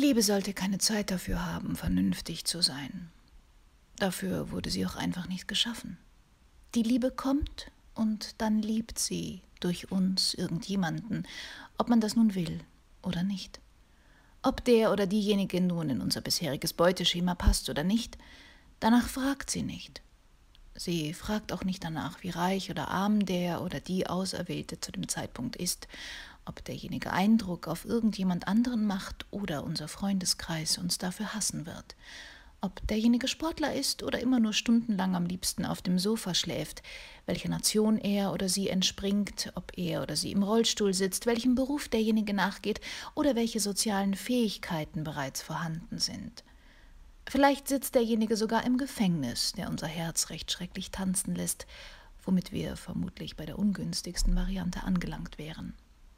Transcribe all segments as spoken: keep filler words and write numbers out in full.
Liebe sollte keine Zeit dafür haben, vernünftig zu sein. Dafür wurde sie auch einfach nicht geschaffen. Die Liebe kommt und dann liebt sie durch uns irgendjemanden, ob man das nun will oder nicht. Ob der oder diejenige nun in unser bisheriges Beuteschema passt oder nicht, danach fragt sie nicht. Sie fragt auch nicht danach, wie reich oder arm der oder die Auserwählte zu dem Zeitpunkt ist, ob derjenige Eindruck auf irgendjemand anderen macht oder unser Freundeskreis uns dafür hassen wird, ob derjenige Sportler ist oder immer nur stundenlang am liebsten auf dem Sofa schläft, welcher Nation er oder sie entspringt, ob er oder sie im Rollstuhl sitzt, welchem Beruf derjenige nachgeht oder welche sozialen Fähigkeiten bereits vorhanden sind. Vielleicht sitzt derjenige sogar im Gefängnis, der unser Herz recht schrecklich tanzen lässt, womit wir vermutlich bei der ungünstigsten Variante angelangt wären.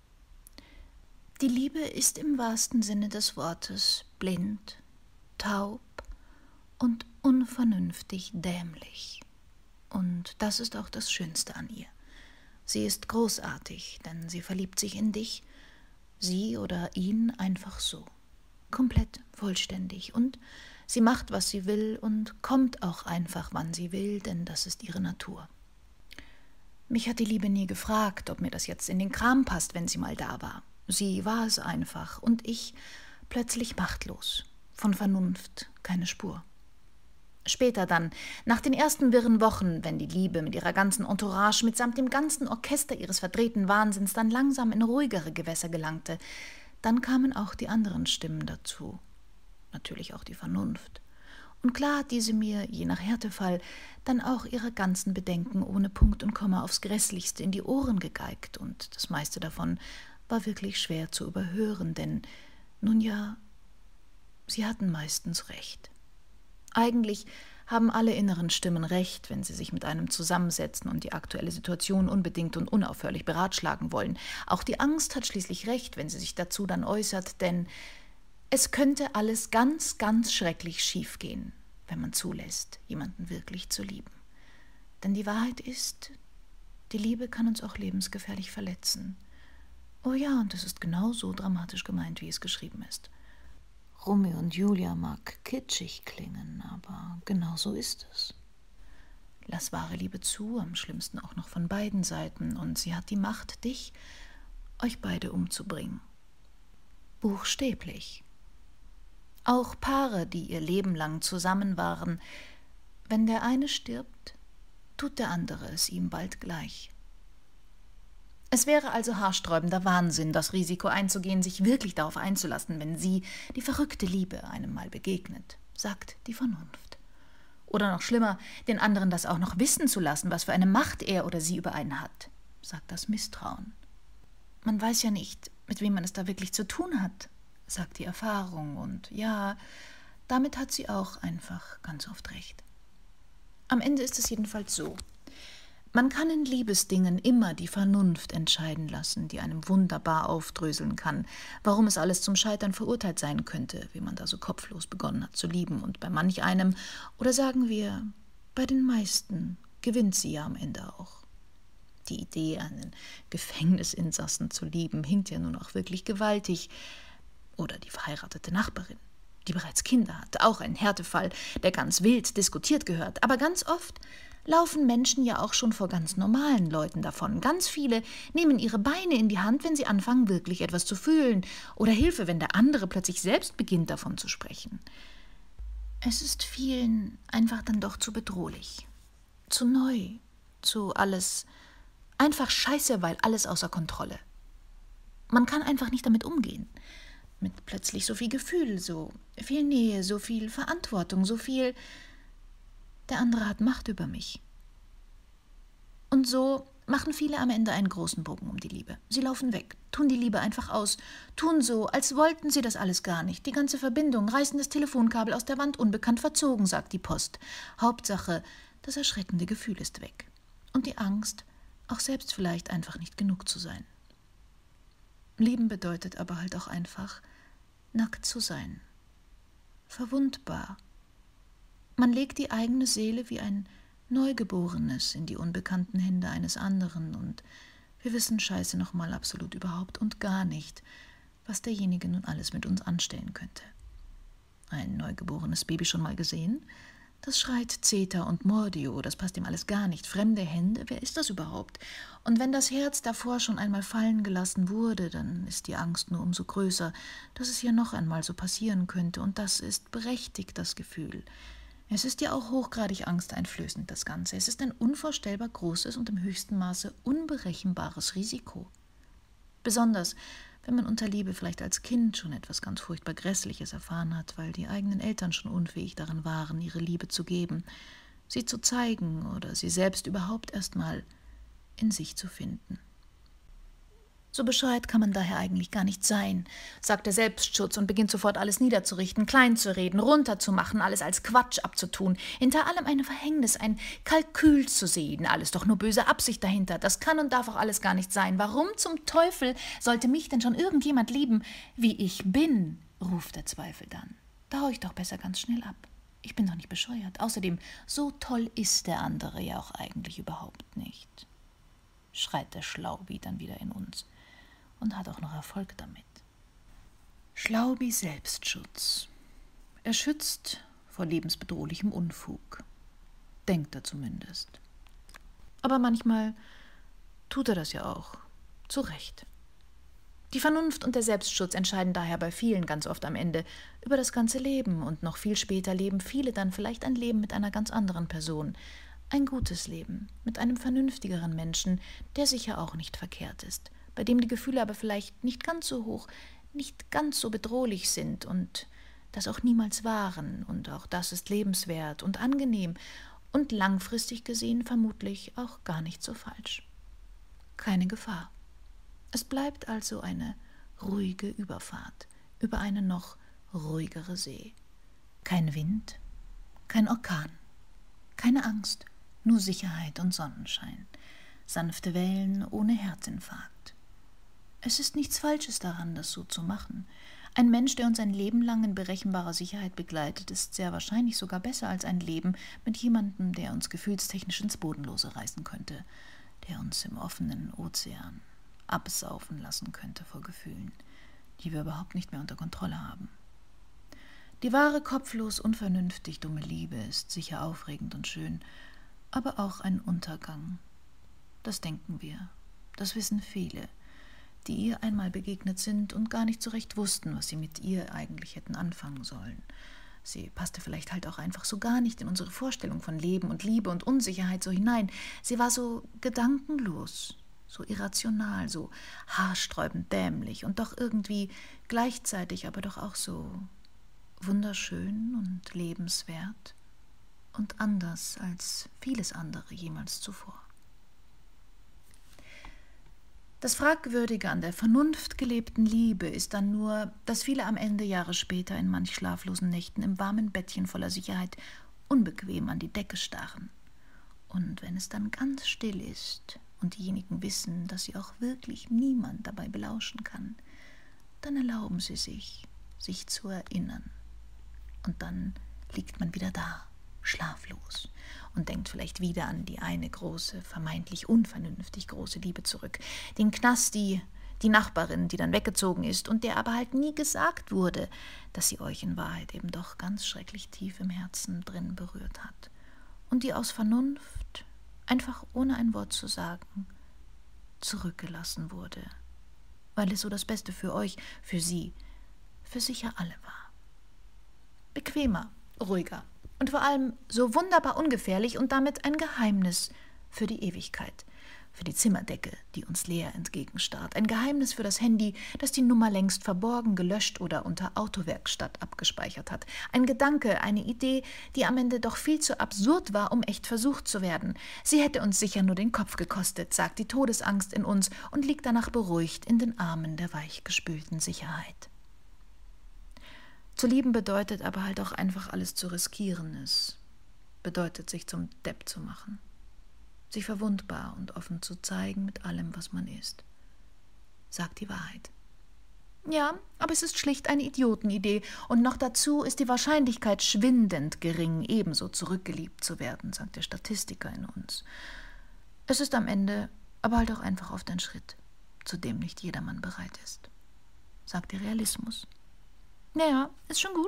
Die Liebe ist im wahrsten Sinne des Wortes blind, taub und unvernünftig dämlich. Und das ist auch das Schönste an ihr. Sie ist großartig, denn sie verliebt sich in dich, sie oder ihn einfach so, komplett vollständig, und sie macht, was sie will und kommt auch einfach, wann sie will, denn das ist ihre Natur. Mich hat die Liebe nie gefragt, ob mir das jetzt in den Kram passt, wenn sie mal da war. Sie war es einfach und ich plötzlich machtlos, von Vernunft keine Spur. Später dann, nach den ersten wirren Wochen, wenn die Liebe mit ihrer ganzen Entourage mitsamt dem ganzen Orchester ihres verdrehten Wahnsinns dann langsam in ruhigere Gewässer gelangte, dann kamen auch die anderen Stimmen dazu. Natürlich auch die Vernunft. Und klar hat diese mir, je nach Härtefall, dann auch ihre ganzen Bedenken ohne Punkt und Komma aufs Grässlichste in die Ohren gegeigt, und das meiste davon war wirklich schwer zu überhören, denn, nun ja, sie hatten meistens recht. Eigentlich haben alle inneren Stimmen recht, wenn sie sich mit einem zusammensetzen und die aktuelle Situation unbedingt und unaufhörlich beratschlagen wollen. Auch die Angst hat schließlich recht, wenn sie sich dazu dann äußert, denn es könnte alles ganz, ganz schrecklich schiefgehen, wenn man zulässt, jemanden wirklich zu lieben. Denn die Wahrheit ist, die Liebe kann uns auch lebensgefährlich verletzen. Oh ja, und es ist genau so dramatisch gemeint, wie es geschrieben ist. Romeo und Julia mag kitschig klingen, aber genau so ist es. Lass wahre Liebe zu, am schlimmsten auch noch von beiden Seiten, und sie hat die Macht, dich, euch beide umzubringen. Buchstäblich. Auch Paare, die ihr Leben lang zusammen waren, wenn der eine stirbt, tut der andere es ihm bald gleich. Es wäre also haarsträubender Wahnsinn, das Risiko einzugehen, sich wirklich darauf einzulassen, wenn sie, die verrückte Liebe, einem mal begegnet, sagt die Vernunft. Oder noch schlimmer, den anderen das auch noch wissen zu lassen, was für eine Macht er oder sie über einen hat, sagt das Misstrauen. Man weiß ja nicht, mit wem man es da wirklich zu tun hat, sagt die Erfahrung, und ja, damit hat sie auch einfach ganz oft recht. Am Ende ist es jedenfalls so: Man kann in Liebesdingen immer die Vernunft entscheiden lassen, die einem wunderbar aufdröseln kann, warum es alles zum Scheitern verurteilt sein könnte, wie man da so kopflos begonnen hat zu lieben, und bei manch einem, oder sagen wir, bei den meisten, gewinnt sie ja am Ende auch. Die Idee, einen Gefängnisinsassen zu lieben, hinkt ja nun auch wirklich gewaltig. Oder die verheiratete Nachbarin, die bereits Kinder hat, auch ein Härtefall, der ganz wild diskutiert gehört. Aber ganz oft laufen Menschen ja auch schon vor ganz normalen Leuten davon. Ganz viele nehmen ihre Beine in die Hand, wenn sie anfangen, wirklich etwas zu fühlen. Oder Hilfe, wenn der andere plötzlich selbst beginnt, davon zu sprechen. Es ist vielen einfach dann doch zu bedrohlich, zu neu, zu alles einfach scheiße, weil alles außer Kontrolle. Man kann einfach nicht damit umgehen. Mit plötzlich so viel Gefühl, so viel Nähe, so viel Verantwortung, so viel: Der andere hat Macht über mich. Und so machen viele am Ende einen großen Bogen um die Liebe. Sie laufen weg, tun die Liebe einfach aus, tun so, als wollten sie das alles gar nicht. Die ganze Verbindung, reißen das Telefonkabel aus der Wand, unbekannt verzogen, sagt die Post. Hauptsache, das erschreckende Gefühl ist weg. Und die Angst, auch selbst vielleicht einfach nicht genug zu sein. Lieben bedeutet aber halt auch einfach, nackt zu sein. Verwundbar. Man legt die eigene Seele wie ein Neugeborenes in die unbekannten Hände eines anderen, und wir wissen scheiße nochmal absolut überhaupt und gar nicht, was derjenige nun alles mit uns anstellen könnte. ein neugeborenes Baby schon mal gesehen? Das schreit Zeta und Mordio, das passt ihm alles gar nicht. Fremde Hände, wer ist das überhaupt? Und wenn das Herz davor schon einmal fallen gelassen wurde, dann ist die Angst nur umso größer, dass es hier noch einmal so passieren könnte. Und das ist berechtigt, das Gefühl. Es ist ja auch hochgradig angsteinflößend, das Ganze. Es ist ein unvorstellbar großes und im höchsten Maße unberechenbares Risiko. Besonders, wenn man unter Liebe vielleicht als Kind schon etwas ganz furchtbar Grässliches erfahren hat, weil die eigenen Eltern schon unfähig darin waren, ihre Liebe zu geben, sie zu zeigen oder sie selbst überhaupt erst mal in sich zu finden. So bescheuert kann man daher eigentlich gar nicht sein, sagt der Selbstschutz und beginnt sofort alles niederzurichten, klein zu reden, runterzumachen, alles als Quatsch abzutun, hinter allem ein Verhängnis, ein Kalkül zu sehen, alles doch nur böse Absicht dahinter, das kann und darf auch alles gar nicht sein. Warum zum Teufel sollte mich denn schon irgendjemand lieben, wie ich bin, ruft der Zweifel dann. Da hau ich doch besser ganz schnell ab. Ich bin doch nicht bescheuert. Außerdem, so toll ist der andere ja auch eigentlich überhaupt nicht, schreit der Schlaubi dann wieder in uns. Und hat auch noch Erfolg damit. Schlaubi Selbstschutz. Er schützt vor lebensbedrohlichem Unfug. Denkt er zumindest. Aber manchmal tut er das ja auch. Zu Recht. Die Vernunft und der Selbstschutz entscheiden daher bei vielen ganz oft am Ende über das ganze Leben. Und noch viel später leben viele dann vielleicht ein Leben mit einer ganz anderen Person. Ein gutes Leben mit einem vernünftigeren Menschen, der sicher auch nicht verkehrt ist, bei dem die Gefühle aber vielleicht nicht ganz so hoch, nicht ganz so bedrohlich sind und das auch niemals waren. Und auch das ist lebenswert und angenehm und langfristig gesehen vermutlich auch gar nicht so falsch. Keine Gefahr. Es bleibt also eine ruhige Überfahrt über eine noch ruhigere See. Kein Wind, kein Orkan, keine Angst, nur Sicherheit und Sonnenschein, sanfte Wellen ohne Herzinfarkt. Es ist nichts Falsches daran, das so zu machen. Ein Mensch, der uns ein Leben lang in berechenbarer Sicherheit begleitet, ist sehr wahrscheinlich sogar besser als ein Leben mit jemandem, der uns gefühlstechnisch ins Bodenlose reißen könnte, der uns im offenen Ozean absaufen lassen könnte vor Gefühlen, die wir überhaupt nicht mehr unter Kontrolle haben. Die wahre, kopflos, unvernünftig dumme Liebe ist sicher aufregend und schön, aber auch ein Untergang. Das denken wir, das wissen viele, die ihr einmal begegnet sind und gar nicht so recht wussten, was sie mit ihr eigentlich hätten anfangen sollen. Sie passte vielleicht halt auch einfach so gar nicht in unsere Vorstellung von Leben und Liebe und Unsicherheit so hinein. Sie war so gedankenlos, so irrational, so haarsträubend dämlich und doch irgendwie gleichzeitig aber doch auch so wunderschön und lebenswert und anders als vieles andere jemals zuvor. Das Fragwürdige an der Vernunft gelebten Liebe ist dann nur, dass viele am Ende Jahre später in manch schlaflosen Nächten im warmen Bettchen voller Sicherheit unbequem an die Decke starren. Und wenn es dann ganz still ist und diejenigen wissen, dass sie auch wirklich niemand dabei belauschen kann, dann erlauben sie sich, sich zu erinnern. Und dann liegt man wieder da, schlaflos, und denkt vielleicht wieder an die eine große, vermeintlich unvernünftig große Liebe zurück. Den Knasti, die Nachbarin, die dann weggezogen ist und der aber halt nie gesagt wurde, dass sie euch in Wahrheit eben doch ganz schrecklich tief im Herzen drin berührt hat. Und die aus Vernunft, einfach ohne ein Wort zu sagen, zurückgelassen wurde, weil es so das Beste für euch, für sie, für sicher alle war. Bequemer, ruhiger. Und vor allem so wunderbar ungefährlich und damit ein Geheimnis für die Ewigkeit. Für die Zimmerdecke, die uns leer entgegenstarrt. Ein Geheimnis für das Handy, das die Nummer längst verborgen, gelöscht oder unter Autowerkstatt abgespeichert hat. Ein Gedanke, eine Idee, die am Ende doch viel zu absurd war, um echt versucht zu werden. Sie hätte uns sicher nur den Kopf gekostet, sagt die Todesangst in uns und liegt danach beruhigt in den Armen der weichgespülten Sicherheit. Zu lieben bedeutet aber halt auch einfach alles zu riskieren. Es bedeutet, sich zum Depp zu machen. Sich verwundbar und offen zu zeigen mit allem, was man ist. Sagt die Wahrheit. Ja, aber es ist schlicht eine Idiotenidee und noch dazu ist die Wahrscheinlichkeit schwindend gering, ebenso zurückgeliebt zu werden, sagt der Statistiker in uns. Es ist am Ende aber halt auch einfach oft ein Schritt, zu dem nicht jedermann bereit ist, sagt der Realismus. Naja, ist schon gut,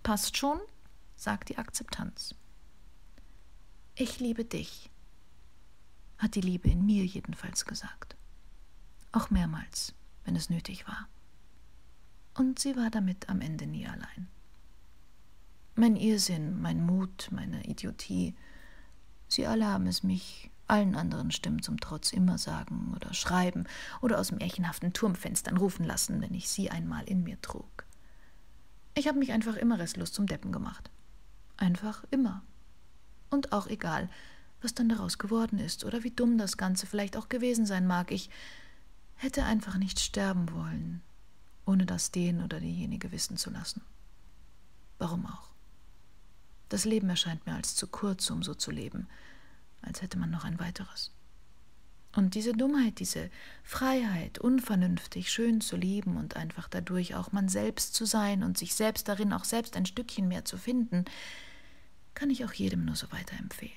passt schon, sagt die Akzeptanz. Ich liebe dich, hat die Liebe in mir jedenfalls gesagt. Auch mehrmals, wenn es nötig war. Und sie war damit am Ende nie allein. Mein Irrsinn, mein Mut, meine Idiotie, sie alle haben es mich allen anderen Stimmen zum Trotz immer sagen oder schreiben oder aus märchenhaften Turmfenstern rufen lassen, wenn ich sie einmal in mir trug. Ich habe mich einfach immer restlos zum Deppen gemacht. Einfach immer. Und auch egal, was dann daraus geworden ist oder wie dumm das Ganze vielleicht auch gewesen sein mag, ich hätte einfach nicht sterben wollen, ohne das den oder diejenige wissen zu lassen. Warum auch? Das Leben erscheint mir als zu kurz, um so zu leben, als hätte man noch ein weiteres. Und diese Dummheit, diese Freiheit, unvernünftig, schön zu lieben und einfach dadurch auch man selbst zu sein und sich selbst darin auch selbst ein Stückchen mehr zu finden, kann ich auch jedem nur so weiterempfehlen.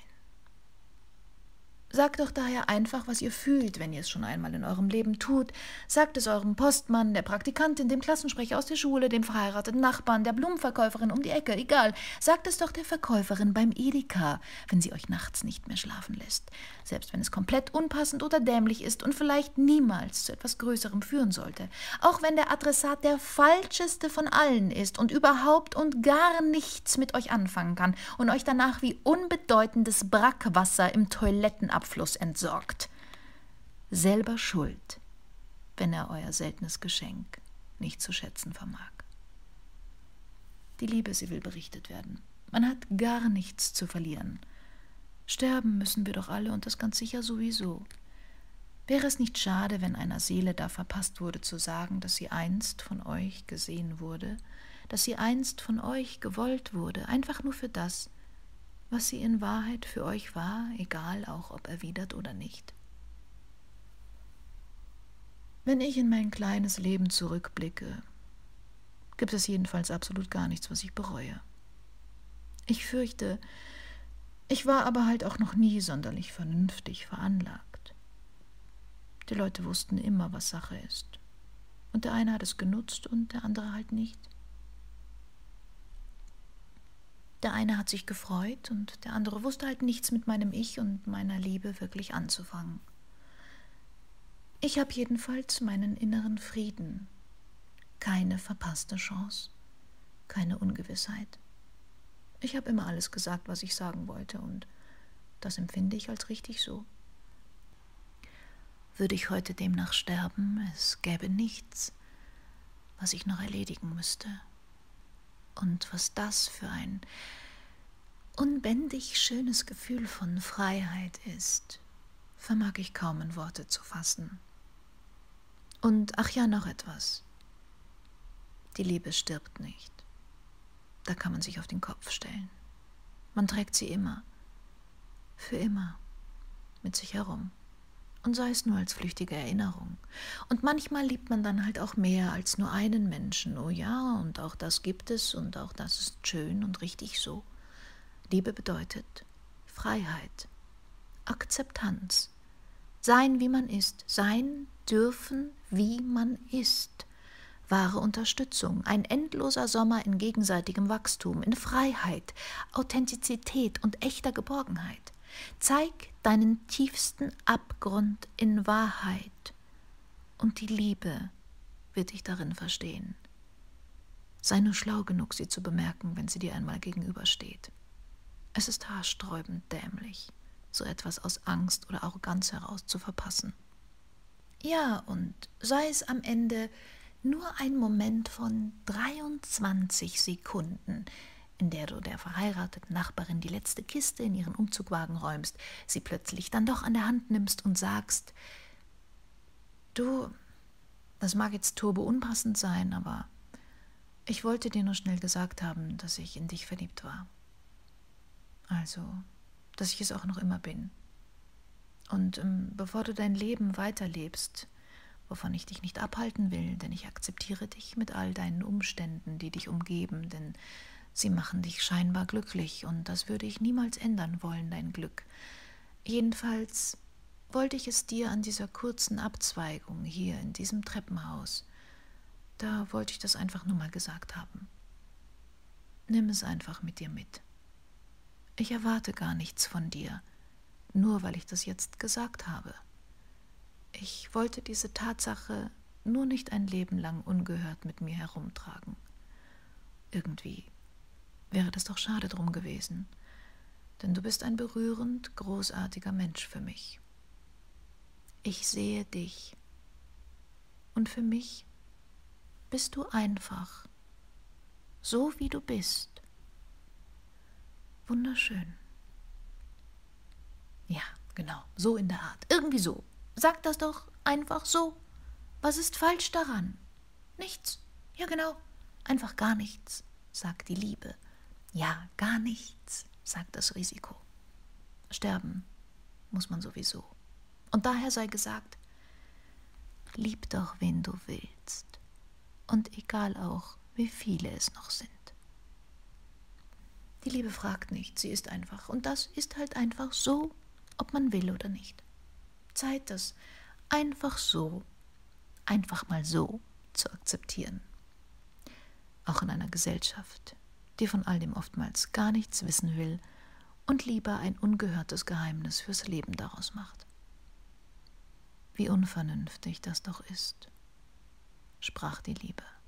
Sagt doch daher einfach, was ihr fühlt, wenn ihr es schon einmal in eurem Leben tut. Sagt es eurem Postmann, der Praktikantin, dem Klassensprecher aus der Schule, dem verheirateten Nachbarn, der Blumenverkäuferin um die Ecke, egal. Sagt es doch der Verkäuferin beim Edeka, wenn sie euch nachts nicht mehr schlafen lässt. Selbst wenn es komplett unpassend oder dämlich ist und vielleicht niemals zu etwas Größerem führen sollte. Auch wenn der Adressat der falscheste von allen ist und überhaupt und gar nichts mit euch anfangen kann und euch danach wie unbedeutendes Brackwasser im Toilettenabfluss Abfluss entsorgt. Selber schuld, wenn er euer seltenes Geschenk nicht zu schätzen vermag. Die Liebe, sie will berichtet werden. Man hat gar nichts zu verlieren. Sterben müssen wir doch alle und das ganz sicher sowieso. Wäre es nicht schade, wenn einer Seele da verpasst wurde zu sagen, dass sie einst von euch gesehen wurde, dass sie einst von euch gewollt wurde, einfach nur für das, was sie in Wahrheit für euch war, egal auch ob erwidert oder nicht. Wenn ich in mein kleines Leben zurückblicke, gibt es jedenfalls absolut gar nichts, was ich bereue. Ich fürchte, ich war aber halt auch noch nie sonderlich vernünftig veranlagt. Die Leute wussten immer, was Sache ist. Und der eine hat es genutzt und der andere halt nicht. Der eine hat sich gefreut und der andere wusste halt nichts mit meinem Ich und meiner Liebe wirklich anzufangen. Ich habe jedenfalls meinen inneren Frieden. Keine verpasste Chance, keine Ungewissheit. Ich habe immer alles gesagt, was ich sagen wollte und das empfinde ich als richtig so. Würde ich heute demnach sterben, es gäbe nichts, was ich noch erledigen müsste. Und was das für ein unbändig schönes Gefühl von Freiheit ist, vermag ich kaum in Worte zu fassen. Und ach ja, noch etwas. Die Liebe stirbt nicht. Da kann man sich auf den Kopf stellen. Man trägt sie immer, für immer, mit sich herum. Und sei es nur als flüchtige Erinnerung. Und manchmal liebt man dann halt auch mehr als nur einen Menschen. Oh ja, und auch das gibt es und auch das ist schön und richtig so. Liebe bedeutet Freiheit, Akzeptanz, sein, wie man ist, sein dürfen, wie man ist. Wahre Unterstützung, ein endloser Sommer in gegenseitigem Wachstum, in Freiheit, Authentizität und echter Geborgenheit. Zeig deinen tiefsten Abgrund in Wahrheit und die Liebe wird dich darin verstehen. Sei nur schlau genug, sie zu bemerken, wenn sie dir einmal gegenübersteht. Es ist haarsträubend dämlich, so etwas aus Angst oder Arroganz heraus zu verpassen. Ja, und sei es am Ende nur ein Moment von dreiundzwanzig Sekunden, in der du der verheirateten Nachbarin die letzte Kiste in ihren Umzugwagen räumst, sie plötzlich dann doch an der Hand nimmst und sagst, du, das mag jetzt turbo unpassend sein, aber ich wollte dir nur schnell gesagt haben, dass ich in dich verliebt war. Also, dass ich es auch noch immer bin. Und ähm, bevor du dein Leben weiterlebst, wovon ich dich nicht abhalten will, denn ich akzeptiere dich mit all deinen Umständen, die dich umgeben, denn sie machen dich scheinbar glücklich und das würde ich niemals ändern wollen, dein Glück. Jedenfalls wollte ich es dir an dieser kurzen Abzweigung hier in diesem Treppenhaus, da wollte ich das einfach nur mal gesagt haben. Nimm es einfach mit dir mit. Ich erwarte gar nichts von dir, nur weil ich das jetzt gesagt habe. Ich wollte diese Tatsache nur nicht ein Leben lang ungehört mit mir herumtragen. Irgendwie wäre das doch schade drum gewesen, denn du bist ein berührend großartiger Mensch für mich. Ich sehe dich und für mich bist du einfach, so wie du bist. Wunderschön. Ja, genau, so in der Art, irgendwie so. Sag das doch einfach so. Was ist falsch daran? Nichts. Ja, genau, einfach gar nichts, sagt die Liebe. Ja, gar nichts, sagt das Risiko. Sterben muss man sowieso. Und daher sei gesagt, lieb doch, wen du willst. Und egal auch, wie viele es noch sind. Die Liebe fragt nicht, sie ist einfach. Und das ist halt einfach so, ob man will oder nicht. Zeit, das einfach so, einfach mal so zu akzeptieren. Auch in einer Gesellschaft, die von all dem oftmals gar nichts wissen will und lieber ein ungehörtes Geheimnis fürs Leben daraus macht. Wie unvernünftig das doch ist, sprach die Liebe.